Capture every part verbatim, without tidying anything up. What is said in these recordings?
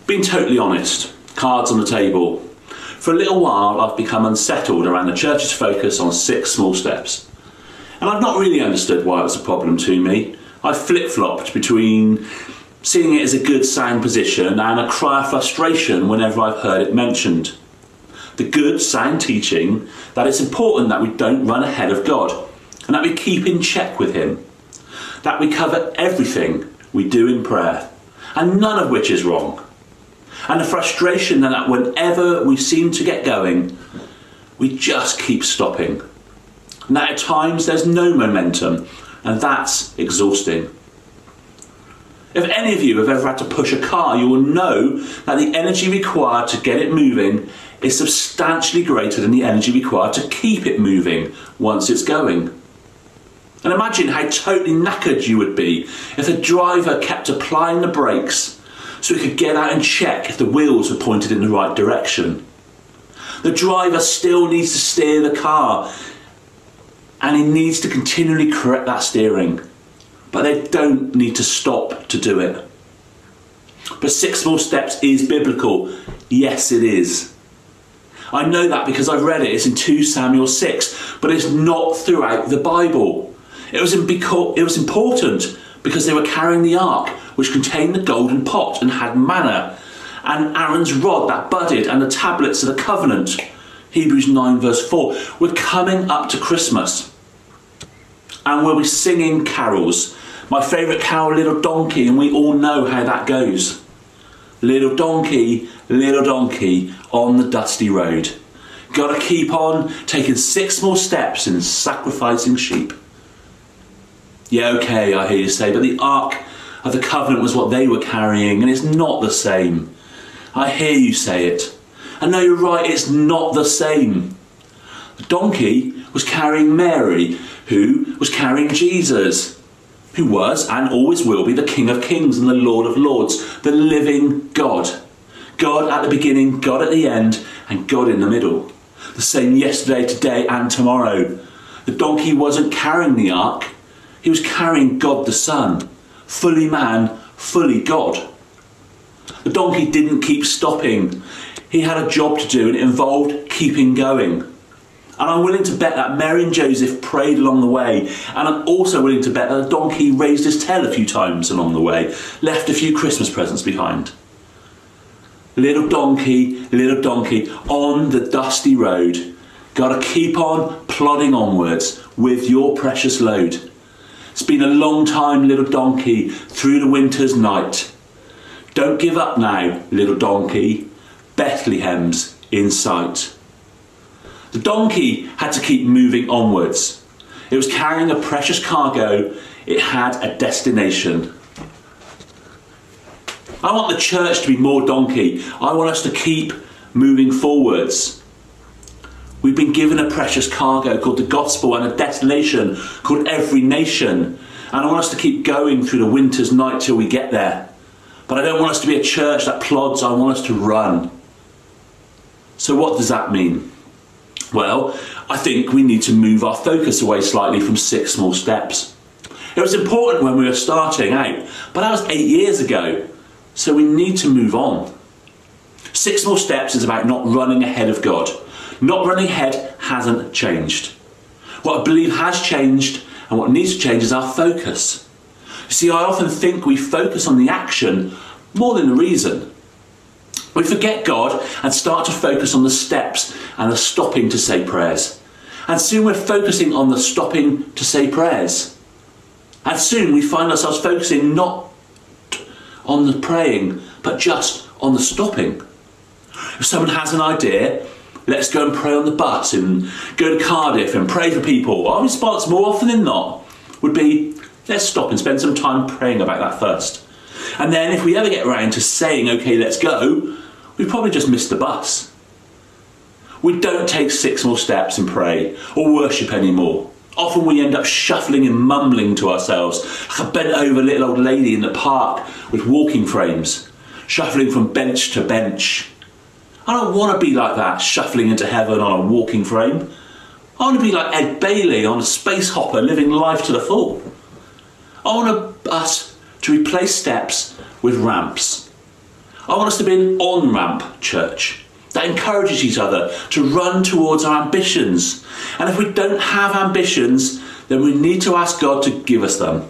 Being totally honest, cards on the table. For a little while I've become unsettled around the church's focus on six small steps. And I've not really understood why it was a problem to me. I've flip-flopped between seeing it as a good sound position and a cry of frustration whenever I've heard it mentioned. The good sound teaching that it's important that we don't run ahead of God and that we keep in check with him. That we cover everything we do in prayer, and none of which is wrong. And the frustration that whenever we seem to get going, we just keep stopping. And that at times there's no momentum, and that's exhausting. If any of you have ever had to push a car, you will know that the energy required to get it moving is substantially greater than the energy required to keep it moving once it's going. And imagine how totally knackered you would be if the driver kept applying the brakes so he could get out and check if the wheels were pointed in the right direction. The driver still needs to steer the car, and he needs to continually correct that steering, but they don't need to stop to do it. But six small steps is biblical. Yes, it is. I know that because I've read it. It's in two Samuel six, but it's not throughout the Bible. It was, in beca- it was important because they were carrying the ark, which contained the golden pot and had manna, and Aaron's rod that budded, and the tablets of the covenant. Hebrews nine verse four. We're coming up to Christmas, and we'll be singing carols. My favourite carol, Little Donkey, and we all know how that goes. Little donkey, little donkey, on the dusty road. Gotta keep on taking six more steps in sacrificing sheep. Yeah, okay, I hear you say, but the Ark of the Covenant was what they were carrying, and it's not the same. I hear you say it. And no, you're right, it's not the same. The donkey was carrying Mary, who was carrying Jesus, who was and always will be the King of Kings and the Lord of Lords, the living God. God at the beginning, God at the end, and God in the middle. The same yesterday, today, and tomorrow. The donkey wasn't carrying the ark. He was carrying God the Son, fully man, fully God. The donkey didn't keep stopping. He had a job to do, and it involved keeping going. And I'm willing to bet that Mary and Joseph prayed along the way, and I'm also willing to bet that the donkey raised his tail a few times along the way, left a few Christmas presents behind. Little donkey, little donkey, on the dusty road. Gotta keep on plodding onwards with your precious load. It's been a long time, little donkey, through the winter's night. Don't give up now, little donkey. Bethlehem's in sight. The donkey had to keep moving onwards. It was carrying a precious cargo. It had a destination. I want the church to be more donkey. I want us to keep moving forwards. We've been given a precious cargo called the gospel and a destination called every nation. And I want us to keep going through the winter's night till we get there. But I don't want us to be a church that plods. I want us to run. So what does that mean? Well, I think we need to move our focus away slightly from six small steps. It was important when we were starting out, but that was eight years ago. So we need to move on. Six small steps is about not running ahead of God. Not running ahead hasn't changed. What I believe has changed and what needs to change is our focus. You see, I often think we focus on the action more than the reason. We forget God and start to focus on the steps and the stopping to say prayers. And soon we're focusing on the stopping to say prayers. And soon we find ourselves focusing not on the praying, but just on the stopping. If someone has an idea, let's go and pray on the bus and go to Cardiff and pray for people. Our response more often than not would be, let's stop and spend some time praying about that first. And then if we ever get around to saying, okay, let's go, we probably just missed the bus. We don't take six more steps and pray or worship anymore. Often we end up shuffling and mumbling to ourselves like a bent over little old lady in the park with walking frames, shuffling from bench to bench. I don't want to be like that, shuffling into heaven on a walking frame. I want to be like Ed Bailey on a space hopper, living life to the full. I want us to replace steps with ramps. I want us to be an on-ramp church that encourages each other to run towards our ambitions. And if we don't have ambitions, then we need to ask God to give us them.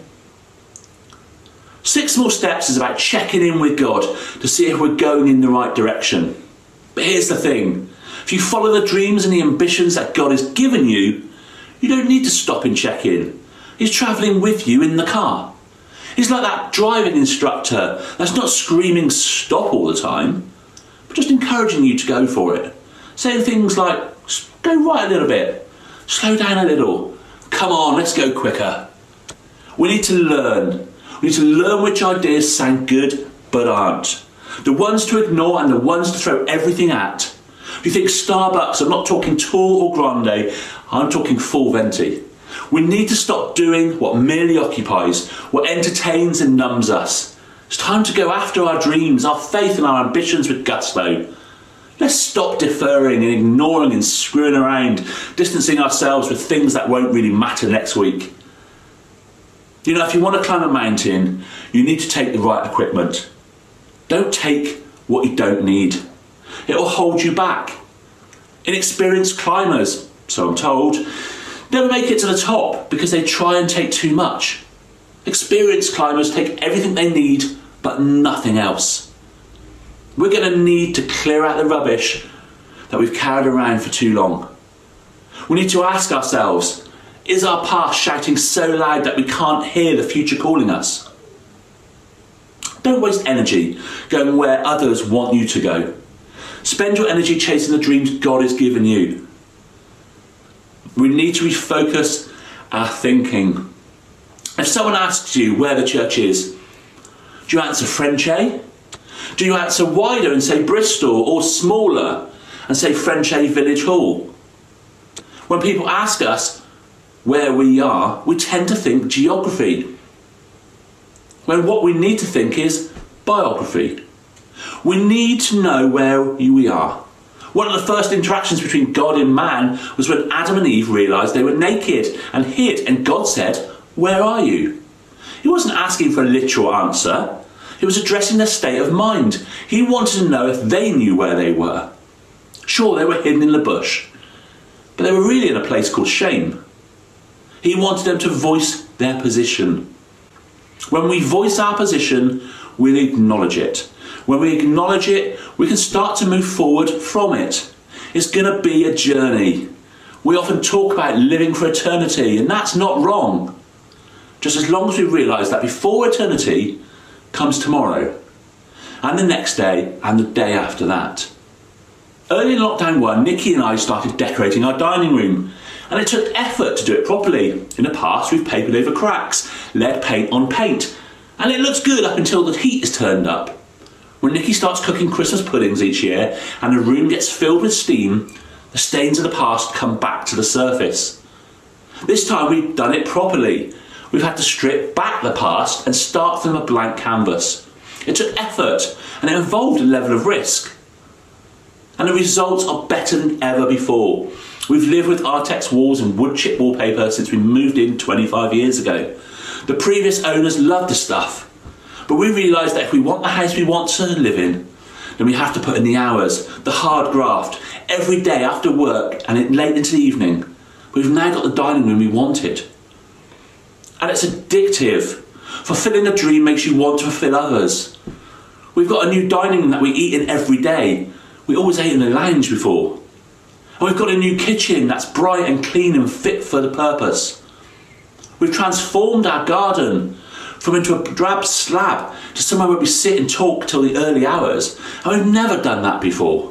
Six Small Steps is about checking in with God to see if we're going in the right direction. But here's the thing. If you follow the dreams and the ambitions that God has given you, you don't need to stop and check in. He's travelling with you in the car. He's like that driving instructor that's not screaming stop all the time, but just encouraging you to go for it. Saying things like, go right a little bit, slow down a little, come on, let's go quicker. We need to learn. We need to learn which ideas sound good but aren't. The ones to ignore and the ones to throw everything at. If you think Starbucks, I'm not talking tall or grande, I'm talking full venti. We need to stop doing what merely occupies, what entertains and numbs us. It's time to go after our dreams, our faith and our ambitions with gusto. Let's stop deferring and ignoring and screwing around, distancing ourselves with things that won't really matter next week. You know, if you want to climb a mountain, you need to take the right equipment. Don't take what you don't need. It will hold you back. Inexperienced climbers, so I'm told, never make it to the top because they try and take too much. Experienced climbers take everything they need, but nothing else. We're going to need to clear out the rubbish that we've carried around for too long. We need to ask ourselves, is our past shouting so loud that we can't hear the future calling us? Don't waste energy going where others want you to go. Spend your energy chasing the dreams God has given you. We need to refocus our thinking. If someone asks you where the church is, do you answer Frenchay? Do you answer wider and say Bristol, or smaller and say Frenchay Village Hall? When people ask us where we are, we tend to think geography, when what we need to think is biography. We need to know where we are. One of the first interactions between God and man was when Adam and Eve realised they were naked and hid, and God said, "Where are you?" He wasn't asking for a literal answer. He was addressing their state of mind. He wanted to know if they knew where they were. Sure, they were hidden in the bush, but they were really in a place called shame. He wanted them to voice their position. When we voice our position, we'll acknowledge it. When we acknowledge it, we can start to move forward from it. It's going to be a journey. We often talk about living for eternity, and that's not wrong. Just as long as we realise that before eternity comes tomorrow, and the next day, and the day after that. Early in lockdown one, Nikki and I started decorating our dining room, and it took effort to do it properly. In the past, we've papered over cracks, lead paint on paint, and it looks good up until the heat is turned up. When Nikki starts cooking Christmas puddings each year and the room gets filled with steam, the stains of the past come back to the surface. This time we've done it properly. We've had to strip back the past and start from a blank canvas. It took effort and it involved a level of risk. And the results are better than ever before. We've lived with Artex walls and wood chip wallpaper since we moved in twenty-five years ago. The previous owners loved the stuff, but we realised that if we want the house we want to live in, then we have to put in the hours, the hard graft, every day after work and it late into the evening. We've now got the dining room we wanted. And it's addictive. Fulfilling a dream makes you want to fulfil others. We've got a new dining room that we eat in every day. We always ate in the lounge before. And we've got a new kitchen that's bright and clean and fit for the purpose. We've transformed our garden from into a drab slab to somewhere where we sit and talk till the early hours. And we've never done that before.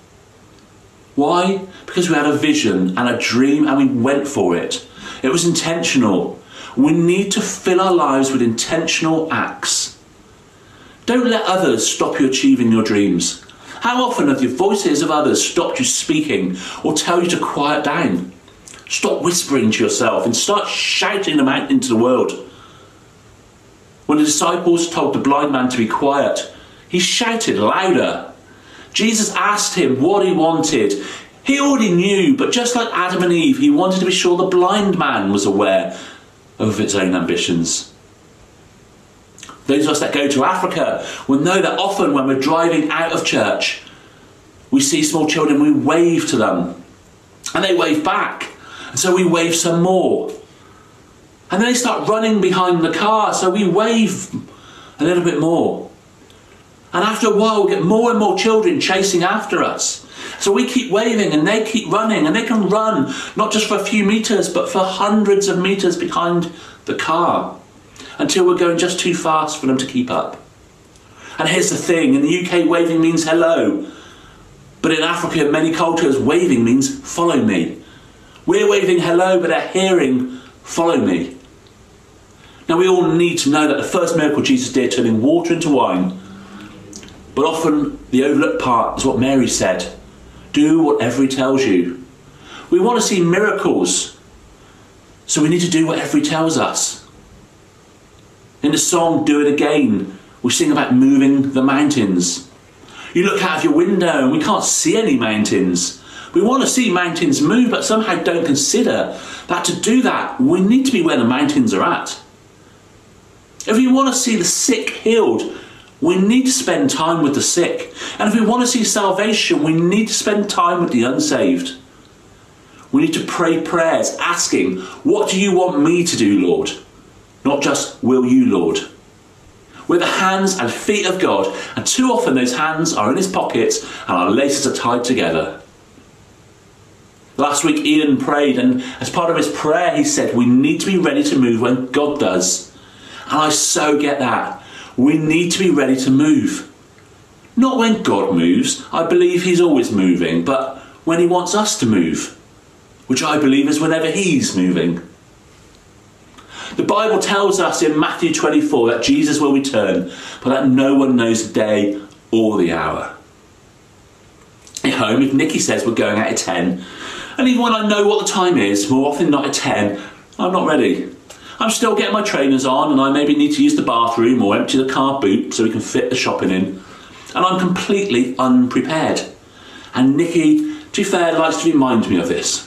Why? Because we had a vision and a dream and we went for it. It was intentional. We need to fill our lives with intentional acts. Don't let others stop you achieving your dreams. How often have the voices of others stopped you speaking or tell you to quiet down? Stop whispering to yourself and start shouting them out into the world. When the disciples told the blind man to be quiet, he shouted louder. Jesus asked him what he wanted. He already knew, but just like Adam and Eve, he wanted to be sure the blind man was aware of his own ambitions. Those of us that go to Africa will know that often when we're driving out of church, we see small children, we wave to them, and they wave back, and so we wave some more. And then they start running behind the car, so we wave a little bit more. And after a while, we get more and more children chasing after us. So we keep waving and they keep running, and they can run not just for a few metres, but for hundreds of metres behind the car, until we're going just too fast for them to keep up. And here's the thing, in the U K, waving means hello. But in Africa, in many cultures, waving means follow me. We're waving hello, but they're hearing follow me. Now, we all need to know that the first miracle Jesus did, turning water into wine, but often the overlooked part is what Mary said. Do whatever he tells you. We want to see miracles, so we need to do whatever he tells us. In the song, Do It Again, we sing about moving the mountains. You look out of your window and we can't see any mountains. We want to see mountains move, but somehow don't consider that to do that, we need to be where the mountains are at. If we want to see the sick healed, we need to spend time with the sick. And if we want to see salvation, we need to spend time with the unsaved. We need to pray prayers asking, what do you want me to do, Lord? Not just, will you, Lord? We're the hands and feet of God, and too often those hands are in his pockets and our laces are tied together. Last week Ian prayed, and as part of his prayer he said we need to be ready to move when God does. And I so get that. We need to be ready to move. Not when God moves, I believe he's always moving, but when he wants us to move, which I believe is whenever he's moving. The Bible tells us in Matthew twenty-four that Jesus will return, but that no one knows the day or the hour. At home, if Nikki says we're going out at ten, and even when I know what the time is, more often not at ten, I'm not ready. I'm still getting my trainers on, and I maybe need to use the bathroom or empty the car boot so we can fit the shopping in. And I'm completely unprepared. And Nikki, to be fair, likes to remind me of this.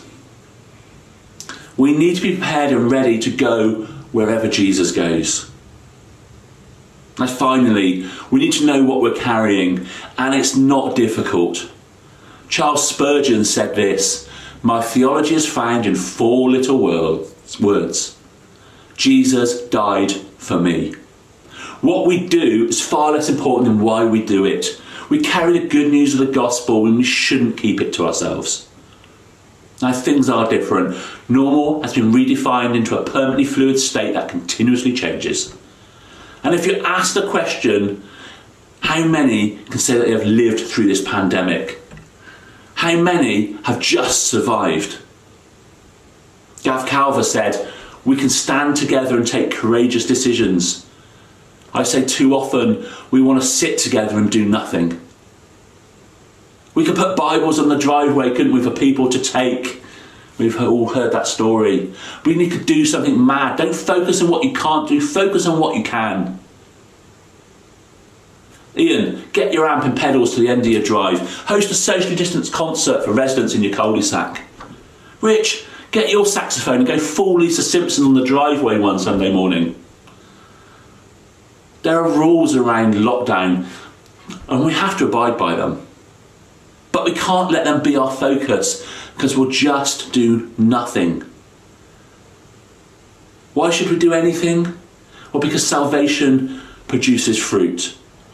We need to be prepared and ready to go wherever Jesus goes. And finally, we need to know what we're carrying, and it's not difficult. Charles Spurgeon said this, my theology is found in four little words. Jesus died for me. What we do is far less important than why we do it. We carry the good news of the gospel and we shouldn't keep it to ourselves. Now, things are different. Normal has been redefined into a permanently fluid state that continuously changes. And if you ask the question, how many can say that they have lived through this pandemic? How many have just survived? Gav Calver said, we can stand together and take courageous decisions. I say too often, we want to sit together and do nothing. We could put Bibles on the driveway, couldn't we, for people to take? We've all heard that story. We need to do something mad. Don't focus on what you can't do, focus on what you can. Ian, get your amp and pedals to the end of your drive. Host a socially distanced concert for residents in your cul-de-sac. Rich, get your saxophone and go full Lisa Simpson on the driveway one Sunday morning. There are rules around lockdown and we have to abide by them. But we can't let them be our focus because we'll just do nothing. Why should we do anything? Well, because salvation produces fruit.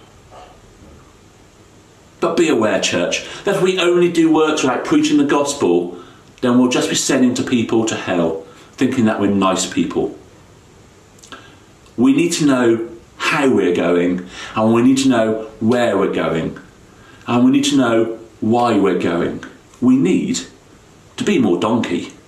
But be aware, church, that if we only do works without preaching the gospel, then we'll just be sending to people to hell, thinking that we're nice people. We need to know how we're going, and we need to know where we're going, and we need to know why we're going. We need to be more donkey.